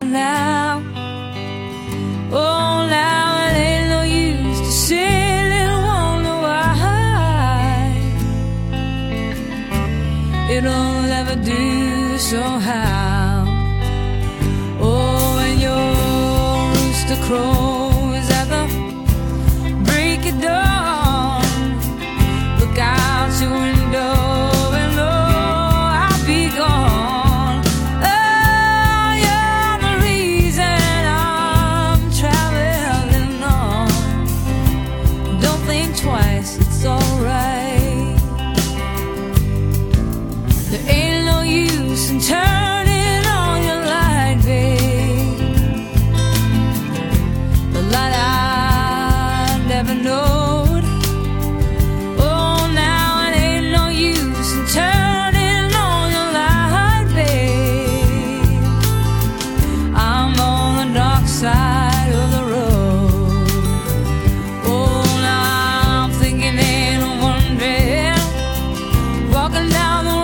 now. Oh, now it ain't no use to say little wonder why. It'll never do somehow. Oh, when your rooster crows at the break of dawn, look out your window. Turning on your light, babe. The light I never knowed. Oh, now it ain't no use in turning on your light, babe. I'm on the dark side of the road. Oh, now I'm thinking and wondering, walking down the road.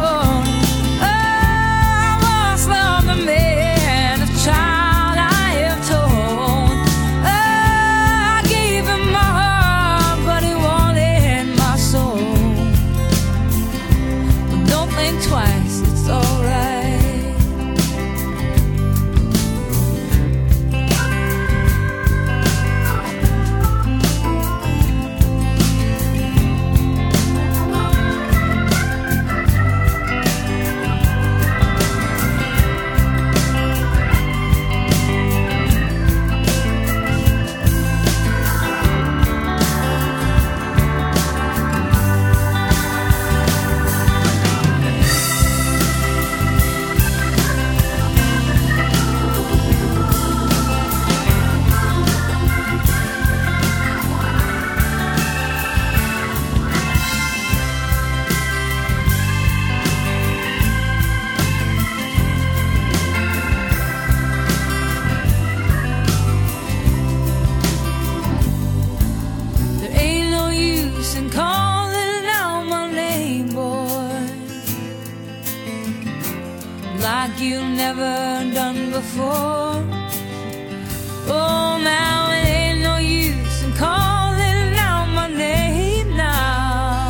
Like you've never done before. Oh, now it ain't no use in calling out my name now,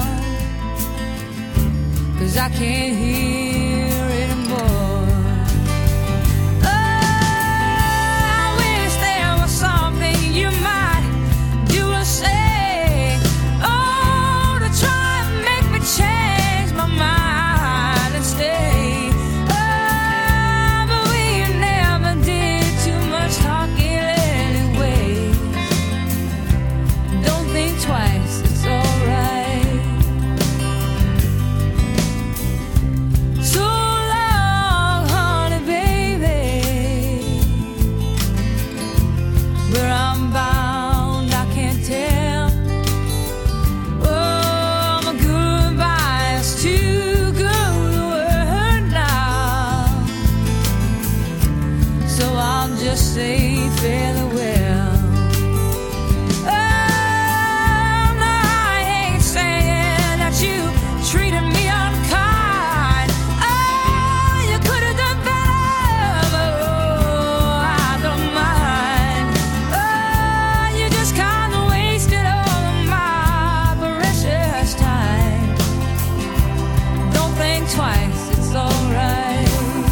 'cause I can't hear it anymore. Oh, I wish there was something you might do or say, oh, to try and make me change my mind and stay. Twice, it's alright. So long, honey, baby. Where I'm bound, I can't tell. Oh, my goodbye is too good a word now. So I'll just say farewell. Treated me unkind. Oh, you could have done better, but oh, I don't mind. Oh, you just kind of wasted all of my precious time. Don't think twice, it's alright.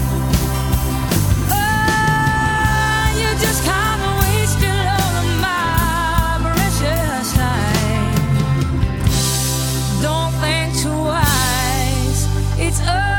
Oh, you just kind of wasted all of my precious time. Don't think twice, it's alright.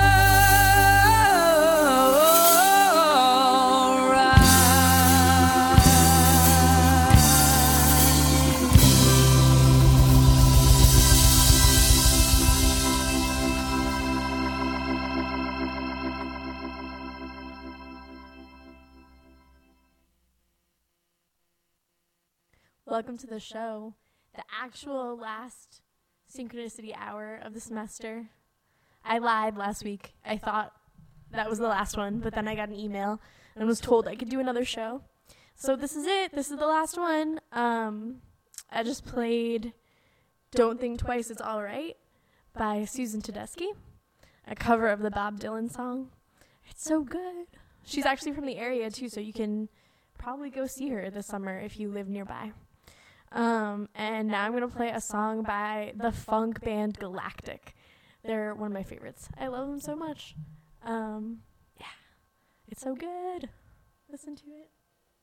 Welcome to the show, the actual last synchronicity hour of the semester. I lied last week. I thought that was the last one, but then I got an email and was told I could do another show. So this is it. This is the last one. I just played Don't Think Twice, It's Alright by Susan Tedeschi, a cover of the Bob Dylan song. It's so good. She's actually from the area too, so you can probably go see her this summer if you live nearby. And now I'm going to play a song by the funk band Galactic. They're one of my favorites. I love them so much. Yeah, it's so good. Listen to it.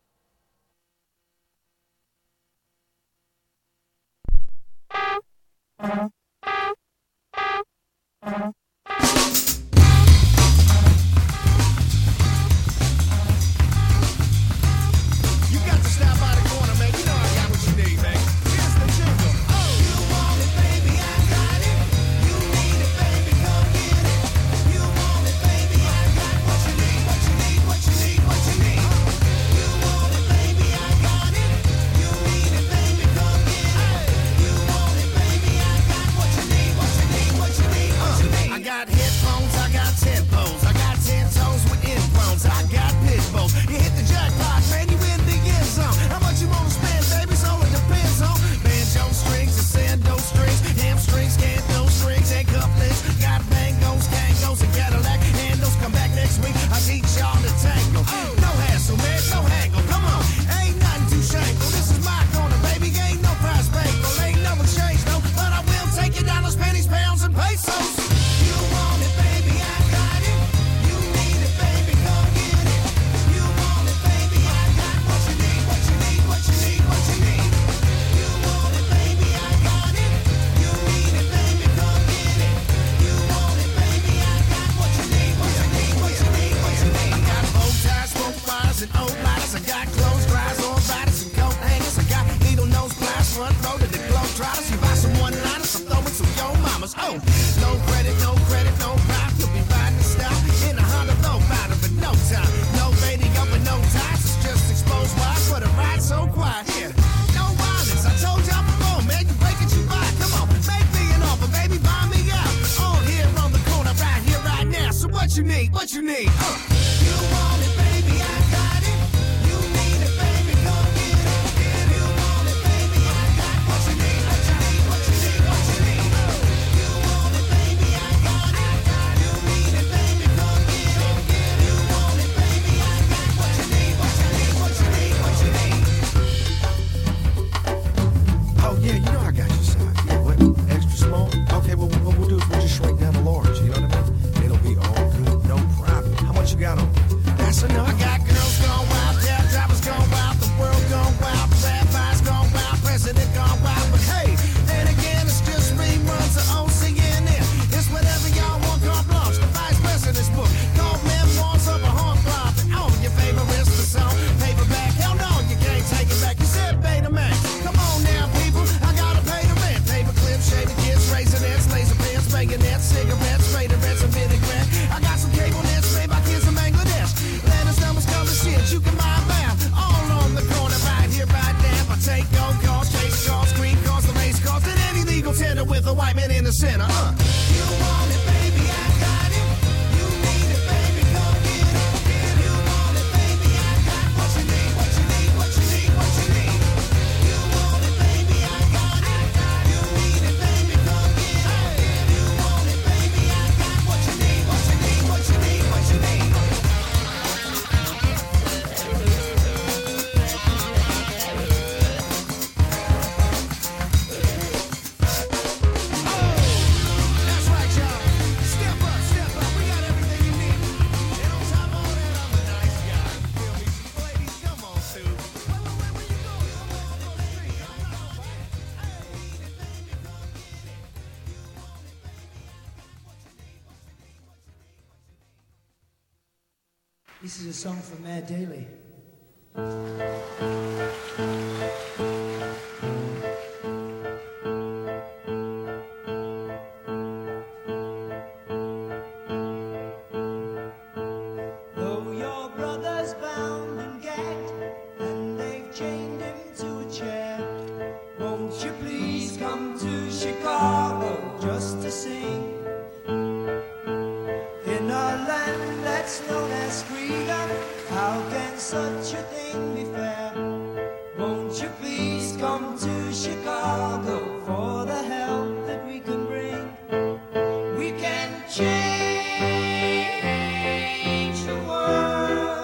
You got to stop by the corner, man. You know I got what you need, man. Here's the jingle. Oh, you want it, baby, I got it. You need it, baby, come get it. You want it, baby, I got what you need, what you need, what you need, what you need. You want it, baby, I got it. You need it, baby, come get it. You want it, baby, I got what you need, what you need, what you need, what you need. I got headphones, I got tempos, I got 10 toes with inbones, I got pit bulls. You hit the jackpot, man, you in the end zone. How much you wanna spend, baby? So it depends on banjo strings and sando strings, hamstrings, can't those strings and couplets. Got bangos, tangos, and Cadillac handles. Come back next week, I'll teach y'all the tango. No hassle, man, no haggle. Come on, ain't nothing too shameful. This is my corner, baby. Ain't no price payable, ain't no exchange, no. But I will take your dollars, pennies, pounds, and pesos. You want it, baby? I got it. You need it, baby? Come get it. You want it, baby? I got what you need, what you need, what you need, what you need. You want it, baby? I got it. You need it, baby? Come get it. You want it, baby? I got what you need, what you need, what you need, what you need. I got bow ties, smoke fires, and old lighters. I got clothes dries, on riders, and coat hangers. I got needle nose pliers, front row to the globe trotters. You buy some one-liners, I'm throwing some yo mamas. Oh, no credit, no prop. You'll be riding style in a Honda low rider for no time. No radio for no ties. It's just exposed wide for the ride so quiet. Yeah, no violence. I told y'all before, man. You break it, you buy. Come on, make me an offer, baby. Buy me out. On here on the corner, right here, right now. So what you need? What you need? You want it, baby? I got it. You need it, baby? Come get it. You want it, baby? I got what you need. What you need? What you need? What you need? You want it, baby? I got it. You need it, baby? Come get it. You want it, baby? I got what you need. What you need? What you need? What you need? Oh yeah, you know I got your side. Yeah, what? Extra small? Okay, well what we'll do is we'll just shrink down the large. You know what I mean? It'll be all good, no problem. How much you got on? That's enough. I got girls gone wild, cab drivers gone wild, the world gone wild, rabbis gone wild, president gone wild. But hey, then again, it's just reruns of OCNN. It's whatever y'all want, carte blanche. The vice president's book, called memoirs of a hard blob. And all your favorites, the song, paperback. Hell no, you can't take it back. You said Betamax. Come on now, people, I gotta pay the rent. Paper clips, shaving kids, razorettes, laser pens, bayonets, cigarettes, Raiderettes, and vinaigrette. I got some cable nets made by kids in Bangladesh. Letters, numbers, colors, shit, you can buy them all on the corner, right here, right now. I take gold cars, chase cars, green cars, the race cars, and any legal tender with a white man in the center. You want it, baby? I got it. You need it, baby? Come get it. You want it, baby? I got what you need, what you need, what you need, what you need. You want it, baby? I got it. You need it, baby? Come get it. You want it, baby? I got what you need, what you need, what you need, what you need. That's right, y'all. Step up. We got everything you need. And on top of all that, I'm a nice guy. Feel me? Ladies, come on, Sue. Where you going? Come on, up on the street. Hey, baby, come get it. You want it, baby? This is a song from Matt Daly. Though your brother's bound and gagged, and they've chained him to a chair, won't you please come to Chicago just to sing? In a land that's known as freedom, how can such a thing be fair? Won't you please come to Chicago for the help that we can bring? We can change the world.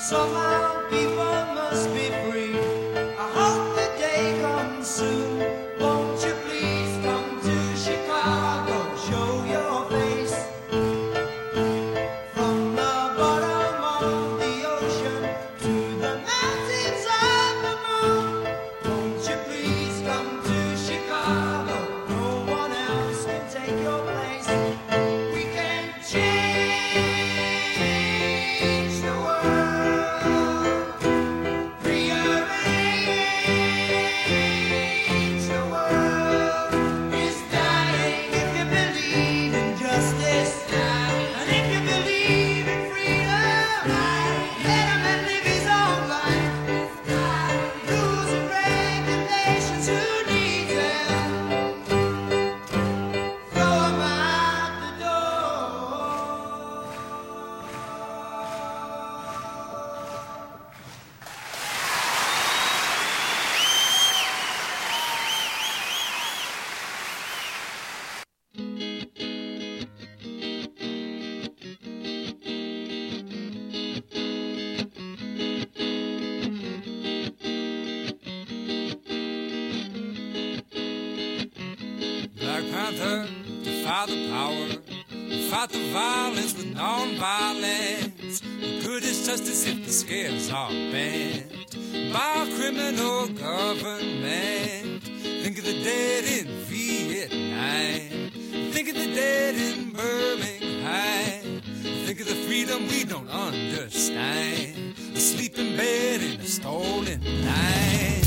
Somehow people must be free. I hope the day comes soon. Won't you please come to Chicago, show your face. From the bottom of the ocean to the mountains of the moon. Won't you please come to Chicago? No one else can take your place. We can change the world, rearrange the world. It's dying if you believe in justice, and if you believe in freedom. Let a man live his own life. Rules and regulations, who needs them? Throw 'em out the door. Black Panther, defy the power, fight the violence with non-violence. What good is justice if the scales are bent by a criminal government? Think of the dead in Vietnam, think of the dead in Birmingham, think of the freedom we don't understand, asleep in bed in a stolen night.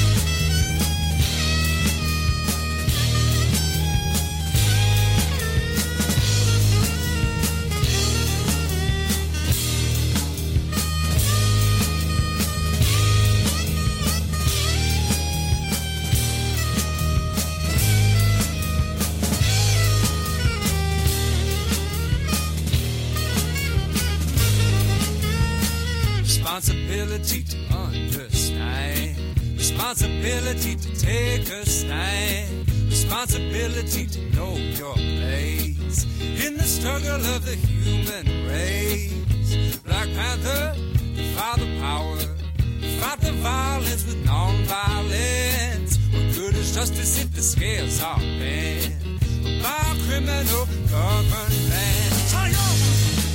Responsibility to understand, responsibility to take a stand, responsibility to know your place in the struggle of the human race. Black Panther, defy the power, fight the violence with non-violence. What good is justice if the scales are bent by a criminal government? Sayonara!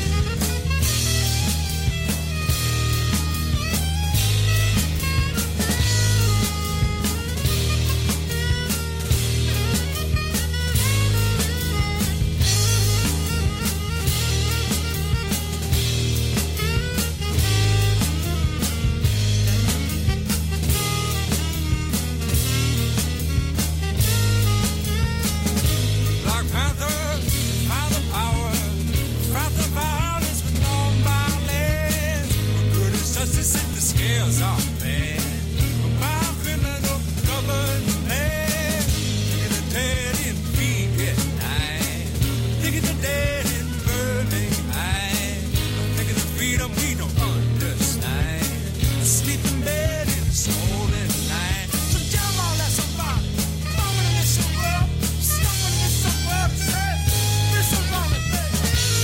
Black Panther, fight the power, fight the violence with non-violence. What good is justice if the scales are bent by a criminal government? Think of the dead in Vietnam, think of the dead in Birmingham, think of the freedom we don't understand, asleep in bed in a stolen night. So jam all that somebody, moment in this world, someone in this world to say, this is all it takes.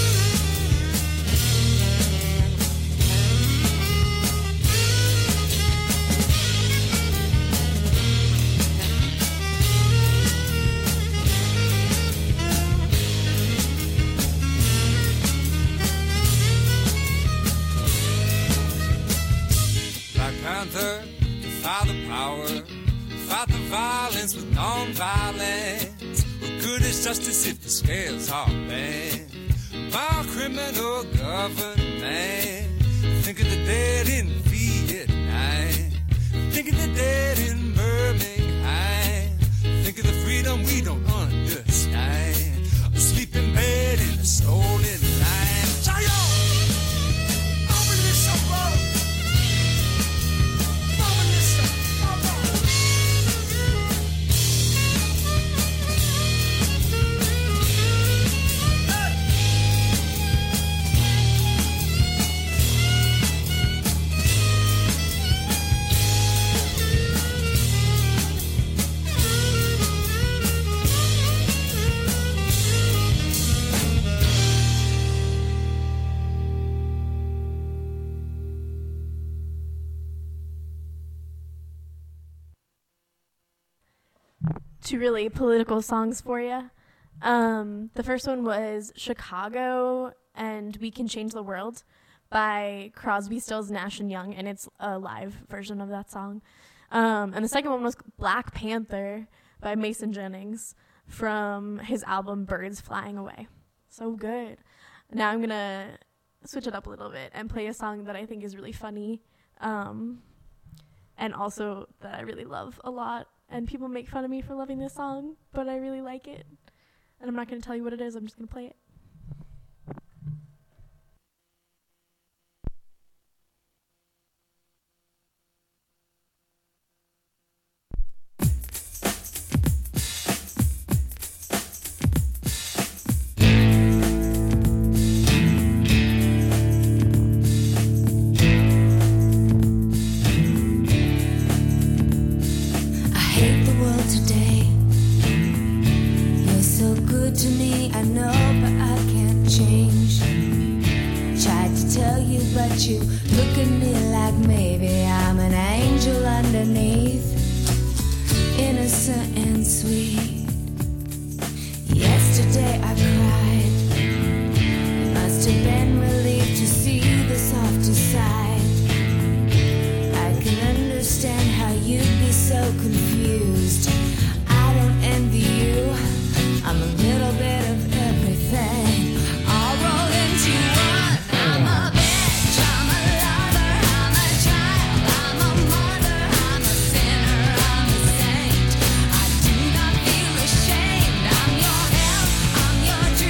Black Panther, defy the power, fight the violence with non-violence. What good is justice if the scales are bent by a criminal government? Think of the dead in Vietnam, think of the dead in Birmingham, think of the freedom we don't understand, asleep in bed in a stolen night. Sayonara! Open this up, bro. Open this up. Hey! two really political songs for you. The first one was Chicago and We Can Change the World by Crosby, Stills, Nash & Young, and it's a live version of that song. And the second one was Black Panther by Mason Jennings from his album Birds Flying Away. So good. Now I'm going to switch it up a little bit and play a song that I think is really funny, and also that I really love a lot. And people make fun of me for loving this song, but I really like it. And I'm not going to tell you what it is. I'm just going to play it. To me, I know, but I can't change. Tried to tell you, but you look at me like maybe I'm an angel underneath, innocent and sweet. Yesterday I cried. It must have been relief to see the softer side. I can understand how you'd be so confused. I don't envy you. I'm a little bit of everything, all rolled into one. I'm a bitch, I'm a lover, I'm a child, I'm a mother, I'm a sinner, I'm a saint. I do not feel ashamed. I'm your help, I'm your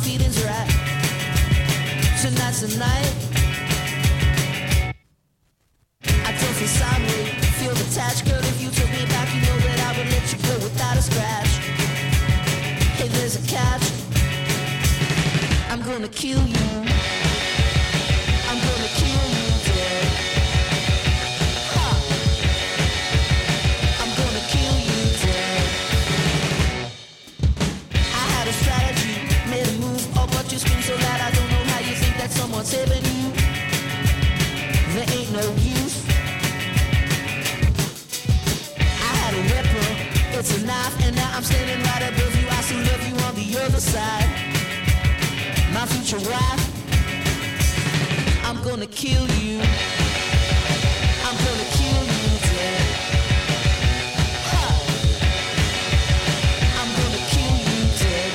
feelings right. Tonight's the night. I don't feel sorry, feel attached. Girl, if you took me back, you know that I would let you go without a scratch. Hey, there's a catch. I'm gonna kill you. I'm gonna kill you dead. Ha! I'm gonna kill you dead. I had a strategy, made a move, oh, but you scream so loud I don't know how you think that someone's saving you. There ain't no use. I had a weapon, it's a knife, and now I'm standing right above you. I still love you on the other side. My future wife, I'm gonna kill you. I'm gonna kill you dead. Ha! I'm gonna kill you dead.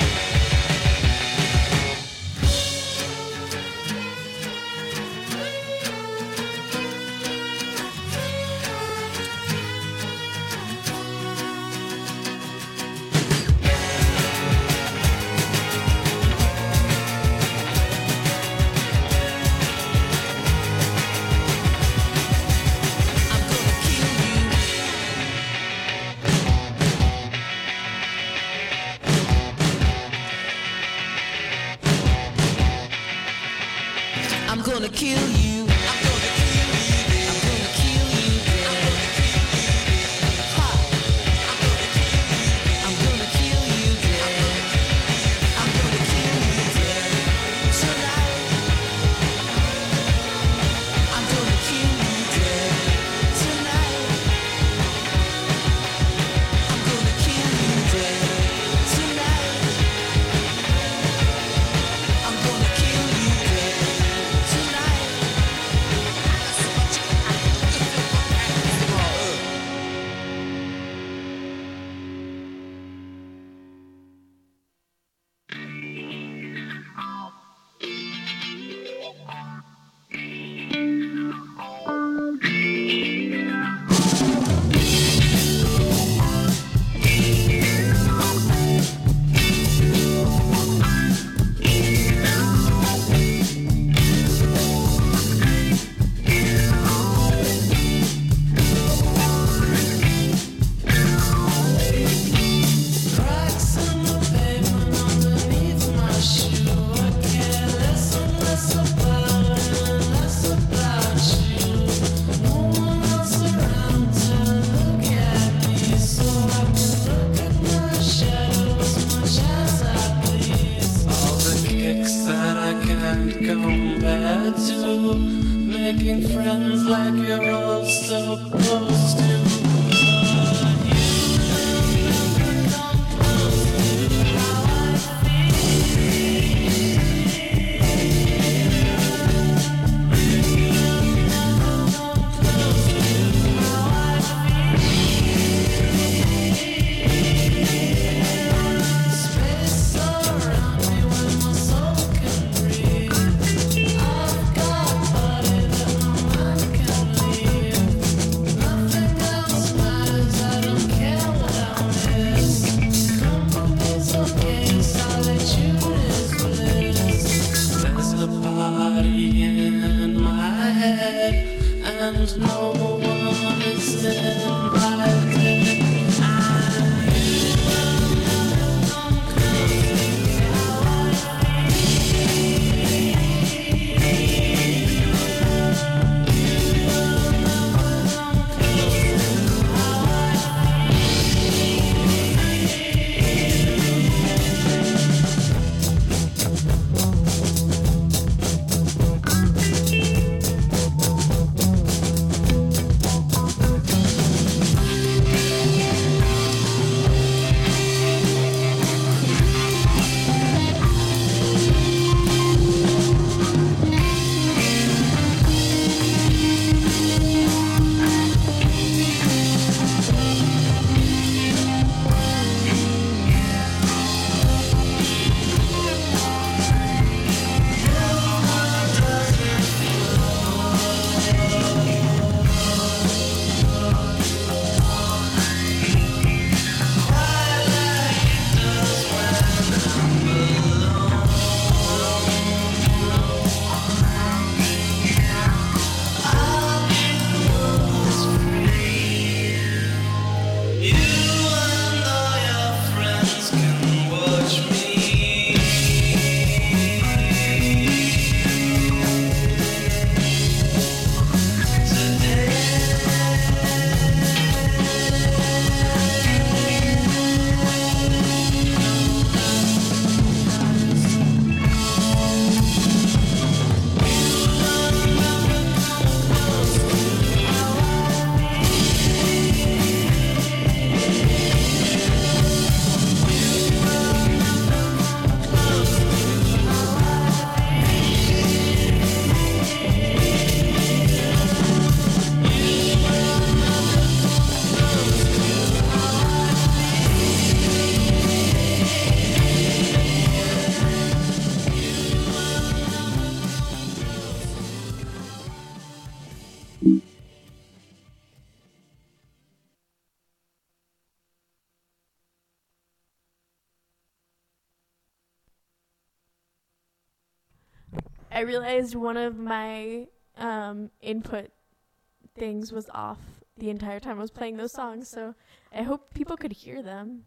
I realized one of my input things was off the entire time I was playing those songs, so I hope people could hear them.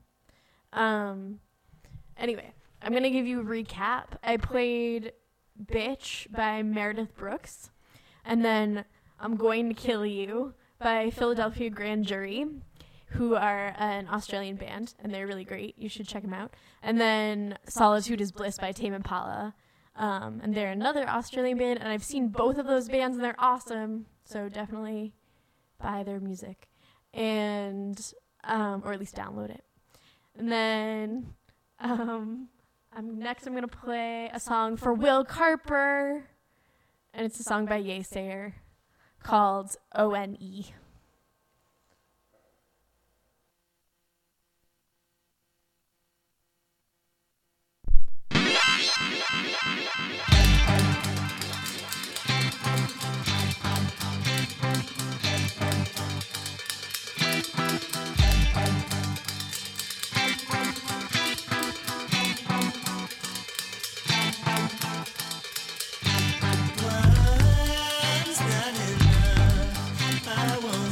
Anyway, I'm going to give you a recap. I played Bitch by Meredith Brooks, and then I'm Going to Kill You by Philadelphia Grand Jury, who are an Australian band, and they're really great. You should check them out. And then Solitude is Bliss by Tame Impala, and they're another Australian band, and I've seen both of those bands, and they're awesome, so definitely buy their music, and or at least download it. And then I'm going to play a song for Will Carper, and it's a song by Yesayer called ONE. One's not enough. I want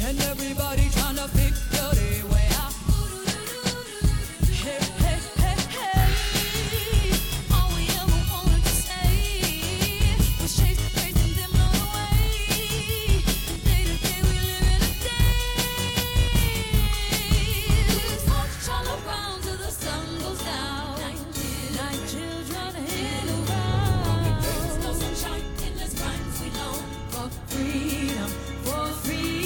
and everybody trying to figure their way out. Hey, hey, hey, hey. All we ever wanted to say was chase the craze and then run away. Day to day we live in a daze. March all around till the sun goes down. Night children in around. No sunshine, endless crimes we long for freedom, for freedom.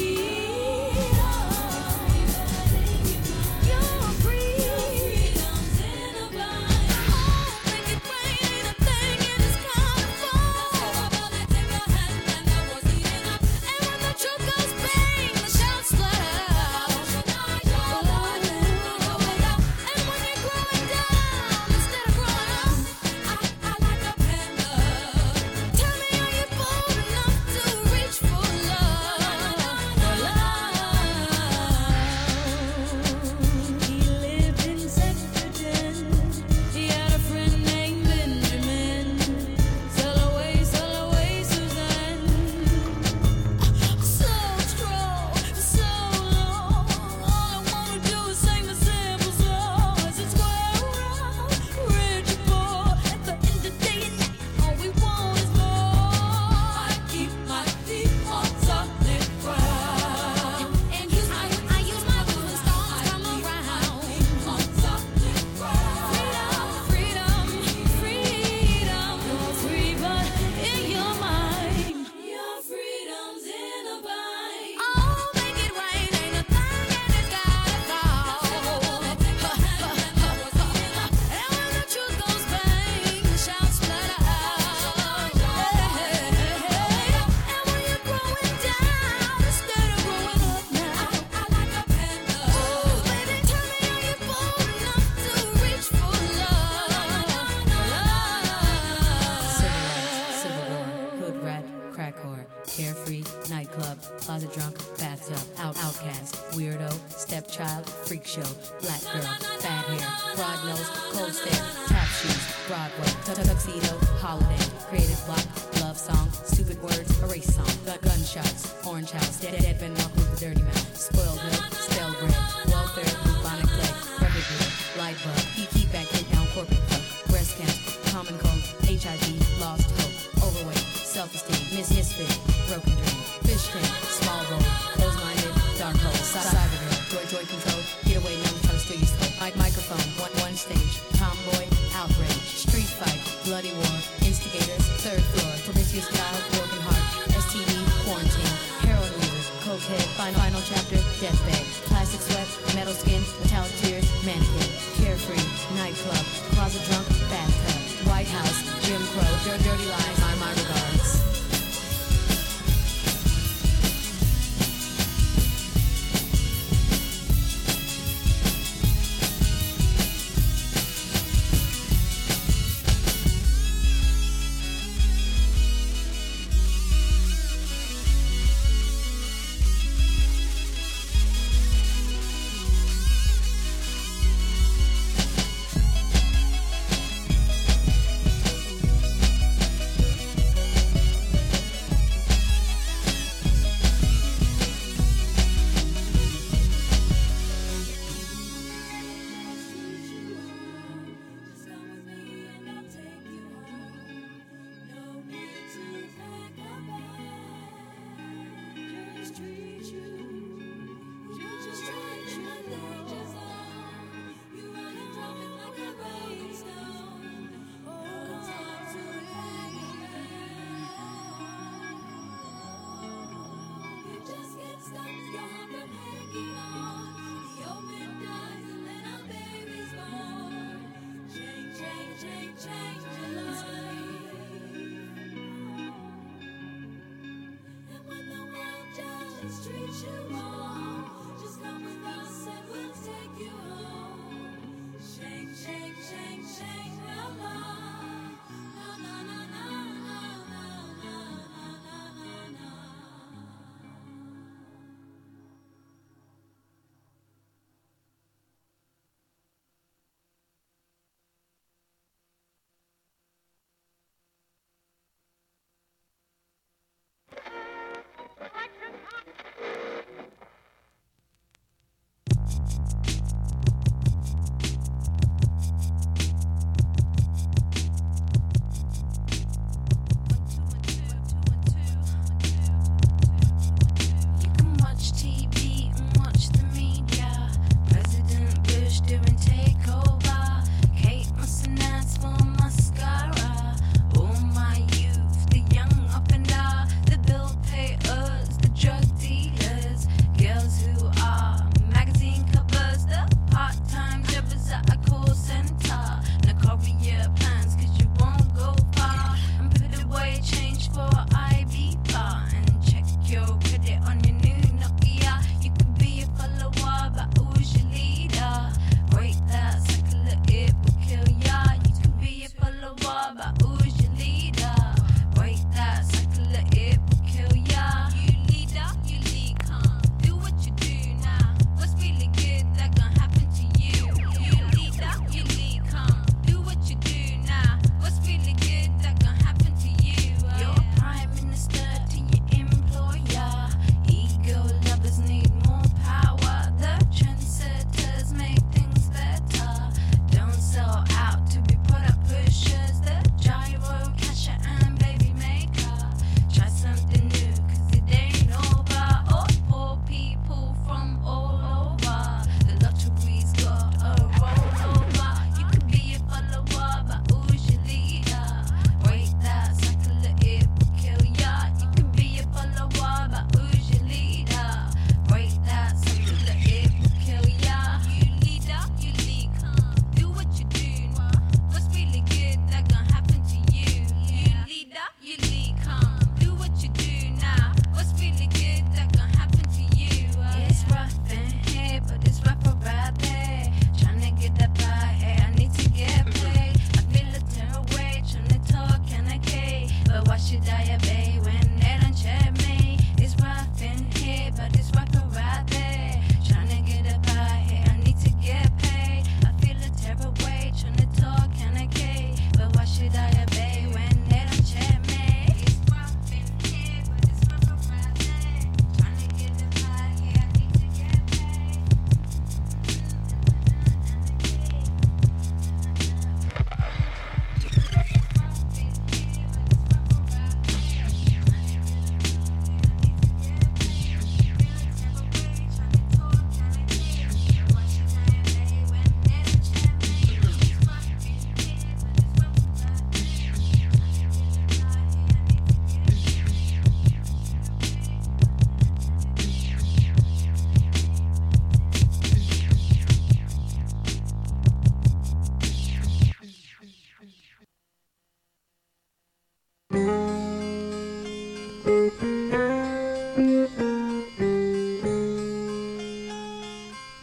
Your freedom's in a bind. Oh, make it rain, ain't a thing in this carnival. That's how I take your hand and that was enough. And when the truth goes bang, the shouts loud. Your life and go without. And when you're growing down instead of growing up, I like a panda. Tell me, are you bold enough to reach for love? He lived in Sectorton. He had a friend named Benjamin. Sail away, Suzanne. So strong, so long. All I wanna do is sing the simple song. As it's square around, rich or poor. At the end of the day and night, all we want is more. I keep my feet on solid ground. And I use my when storms come around. On solid ground. Freedom, freedom. You're free, but in your mind, your freedom's in a bind. Oh, make it rain, ain't a thing and it's gotta fall. And when the truth goes bang, the shouts splatter out. And when you're growing down instead of growing up now, I like a panda. Oh, baby, tell me, are you bold enough to reach for love? Civil war, hood rat, crack whore, carefree, nightclub, closet drunk, bathtub, outcast, weirdo, stepchild, freak show, black girl, bad hair, broad nose, cold stare, tap shoes, Broadway, tuxedo, holiday, creative block, love song, stupid words, erase song, gunshots, orange house, dead men walk with the dirty mouth, spoiled milk, stale bread, welfare, bubonic plague, record deal, light bulb, keep back, hit down, corporate club, breast cancer, common cold, HIV, lost hope, overweight, self-esteem, misfit, broken dream, fish tank, small bowl, close-minded, dark hole, cyber joy control, get away, now I'm trying to steal your soul. Microphone, one stage, tomboy, outrage, street fight, bloody war, instigators, third floor, promiscuous child, broken heart, STD, quarantine, heroin users, cokehead, final chapter, deathbed, plastic sweat, metal skin, metallic tears, mannequin, carefree, nightclub, closet drunk, bathtub, White House, Jim Crow, dirty lies, are my regards.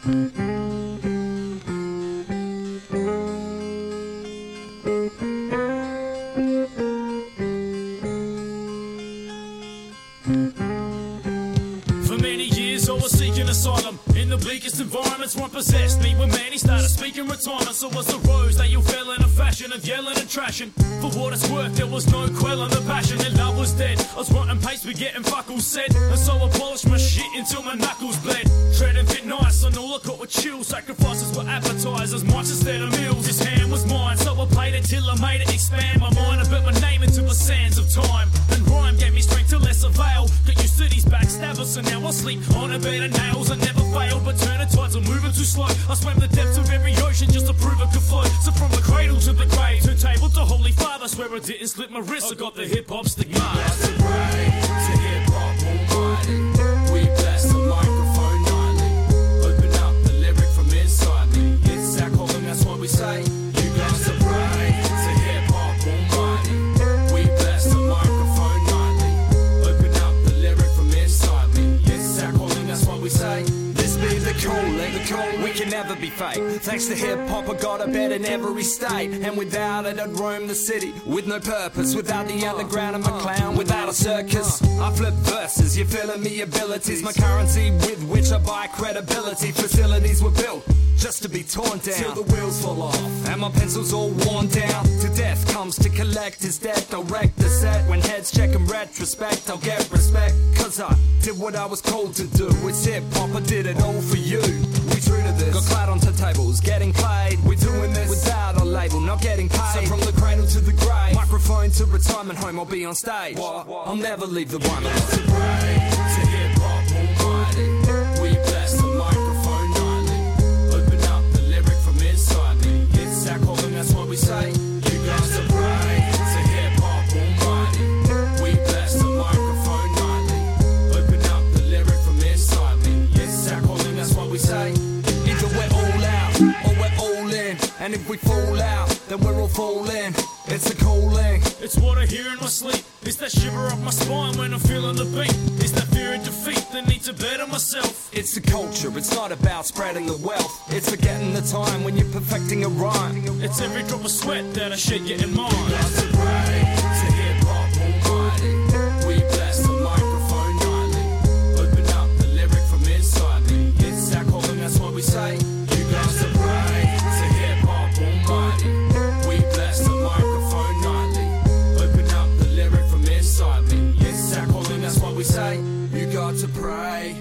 For many years I was seeking asylum in the bleakest environments. One possessed me when man he started speaking retirement. So was the rose that you fell in a fashion of yelling and trashing. For what it's worth, there was no quelling the passion. Their love was dead. I was writing paste, we getting fuck all said. And so I polished my shit until my knuckles bled. Treading fit nice, and all I got were chills. Sacrifices were appetizers, much instead of meals. This hand was mine, so I played it till I made it expand my mind. I bet my name into the sands of time. And rhyme gave me strength to less avail. Got used to these backstabbers, so now I sleep on a bed of nails. I never failed, but turning tides are moving too slow. I swam the depths of every ocean just to prove it could float. So from the cradle to the grave, turntable to Holy Father, swear I didn't slip my wrist. I got the hip hop stigma. That's the grave to hip hop almighty. We bless the microphone nightly. Open up the lyric from inside me. It's Zach Holland, that's what we say. You bless the grave to hip hop almighty. We bless the microphone nightly. Open up the lyric from inside me. It's Zach Holland, that's what we say. This be the calling, we can never be fake. Thanks to hip hop, I got a bed in every state. And without it, I'd roam the city with no purpose. Without the underground, I'm a clown, without a circus. I flip verses, you're feeling me abilities. My currency with which I buy credibility. Facilities were built just to be torn down till the wheels fall off and my pencil's all worn down. To death comes to collect his debt. I'll wreck the set when heads check in retrospect. I'll get respect, cause I did what I was called to do. It's hip hop, I did it all for you. We true to this, got clout onto tables, getting played. We're doing this without a label, not getting paid. So from the cradle to the grave, microphone to retirement home, I'll be on stage. I'll never leave the one. That's the grave to hip hop almighty. We bless the microphone nightly. Open up the lyric from inside me. It's Zach Holland, that's what we say. You guys are brave to hip hop almighty. We bless the microphone nightly. Open up the lyric from inside me. It's Zach Holland, that's what we say. Either we're all out or we're all in. And if we fall out, then we're all falling. It's a calling. It's what I hear in my sleep. It's that shiver up my spine when I'm feeling the beat. It's that fear of defeat, the need to better myself. It's the culture, it's not about spreading the wealth. It's forgetting the time when you're perfecting a rhyme. It's every drop of sweat that I shed getting mine. That's the grave to hip hop almighty. We bless the microphone nightly. Open up the lyric from inside me. It's Zach Holland, that's what we say. You guys are brave to hip hop almighty. We bless the microphone nightly. Open up the lyric from inside me. It's Zach Holland, that's what we say. You got to pray.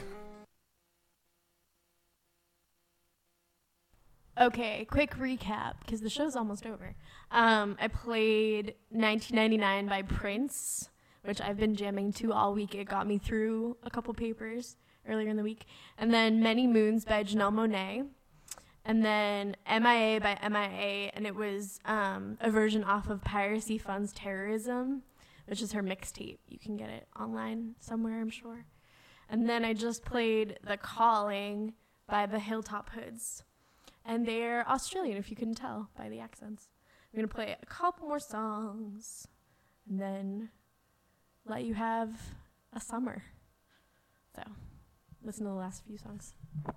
Okay, quick recap, because the show's almost over. I played 1999 by Prince, which I've been jamming to all week. It got me through a couple papers earlier in the week. And then Many Moons by Janelle Monáe. And then MIA by MIA, and it was a version off of Piracy Funds Terrorism, which is her mixtape. You can get it online somewhere, I'm sure. And then I just played The Calling by the Hilltop Hoods. And they're Australian, if you couldn't tell by the accents. I'm going to play a couple more songs and then let you have a summer. So, listen to the last few songs.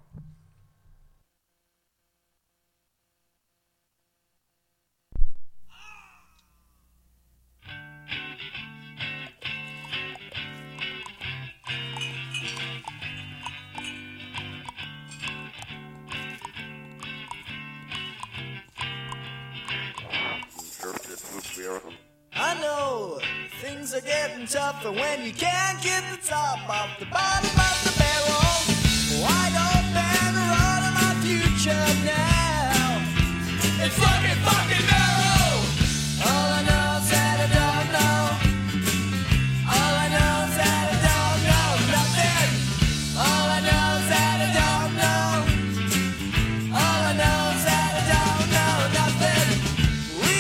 I know things are getting tougher when you can't get the top off the bottom of the barrel. Wide open the road of my future now. It's fucking narrow. All I know is that I don't know. All I know is that I don't know nothing. All I know is that I don't know. All I know is that I don't know nothing. We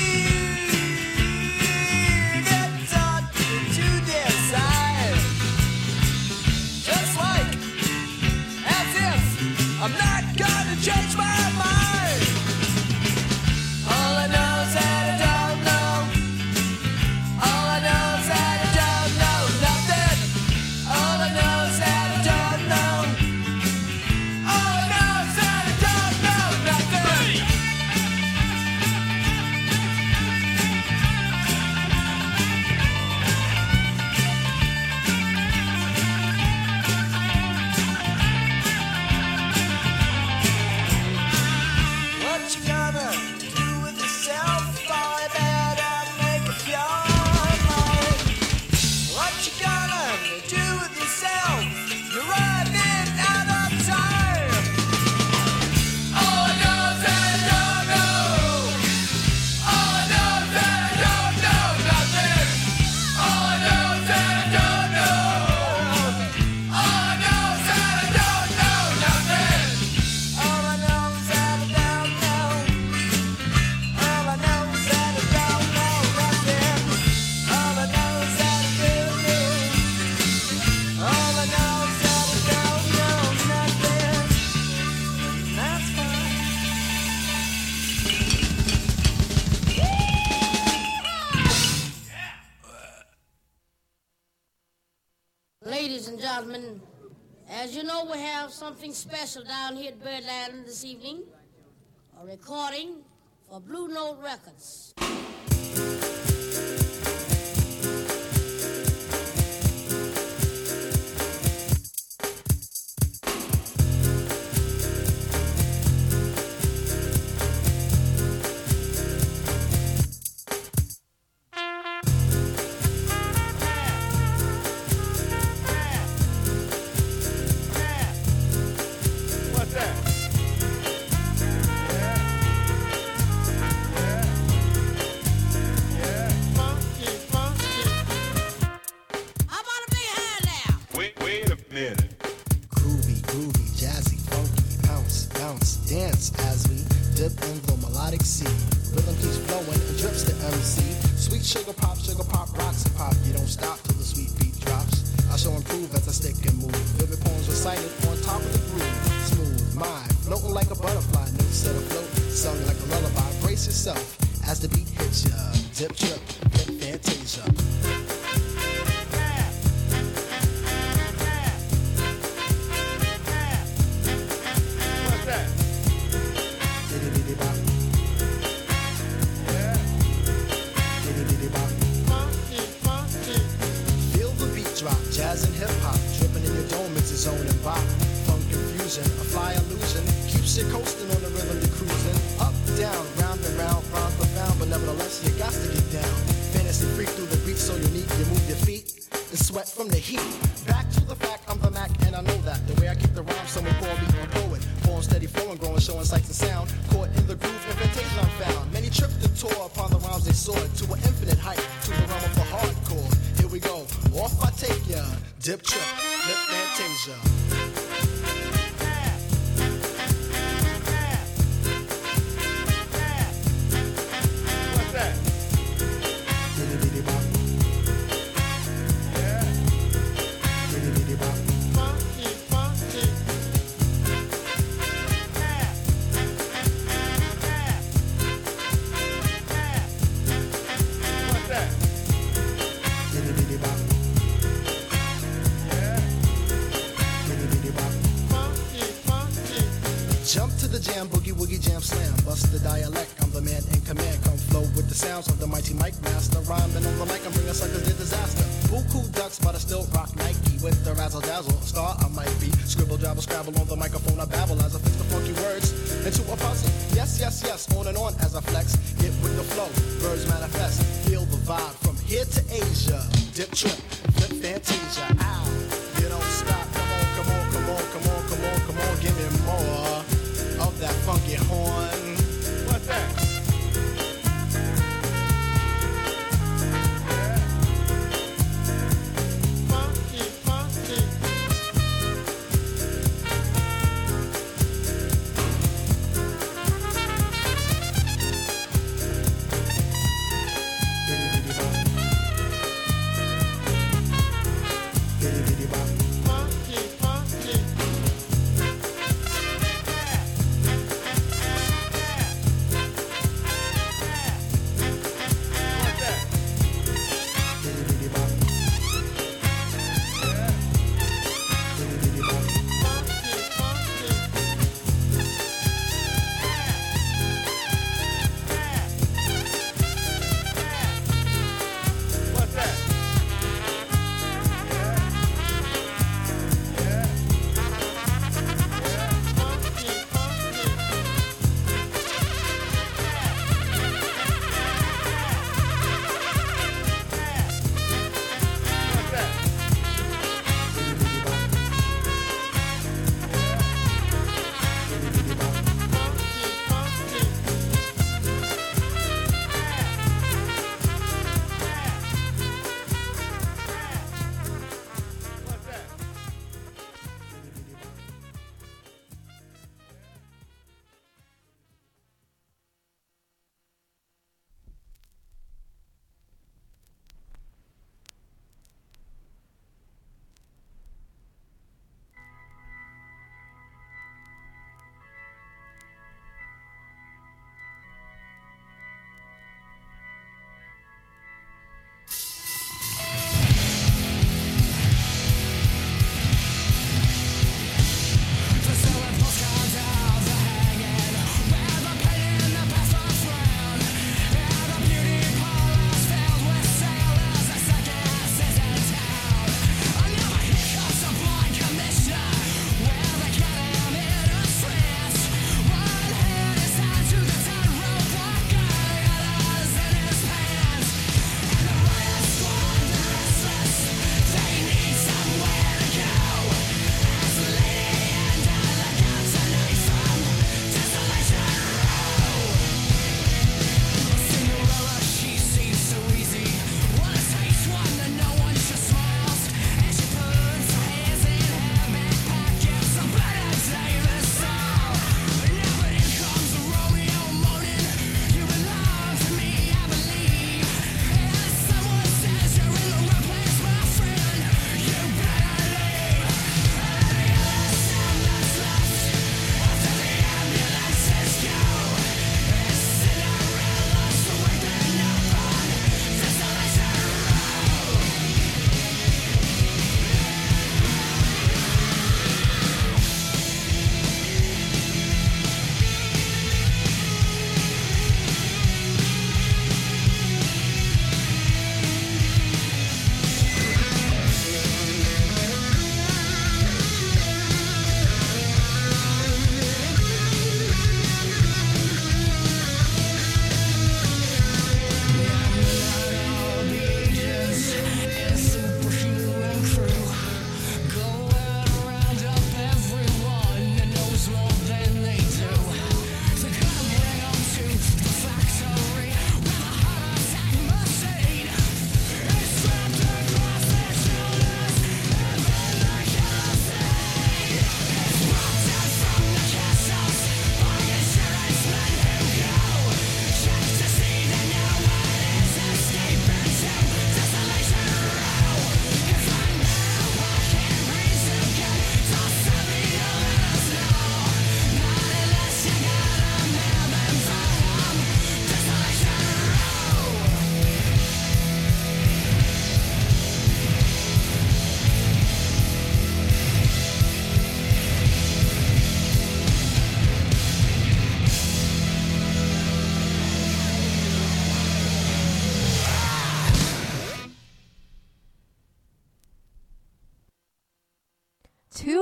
get taught to decide, just like as if I'm not gonna change my mind. All I know is that I don't know. All I know is that I don't know nothing. All I know is that I don't know. All I know is that I gentlemen, as you know, we have something special down here at Birdland this evening. A recording for Blue Note Records.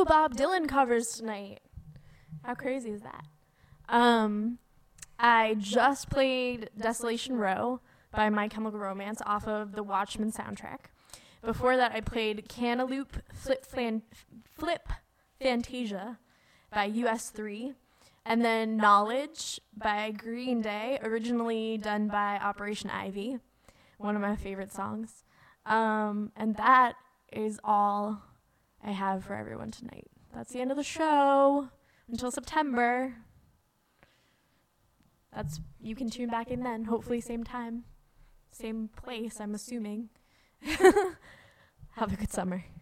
Bob Dylan covers tonight. How crazy is that? I just played Desolation Row by My Chemical Romance off of the Watchmen soundtrack. Before that, I played Cantaloupe Flip Fantasia by US3. And then Knowledge by Green Day, originally done by Operation Ivy, one of my favorite songs. And that is all I have for everyone tonight. That's the end of the show until September. You can tune back in then, hopefully same time, same place, I'm assuming. Have a good summer.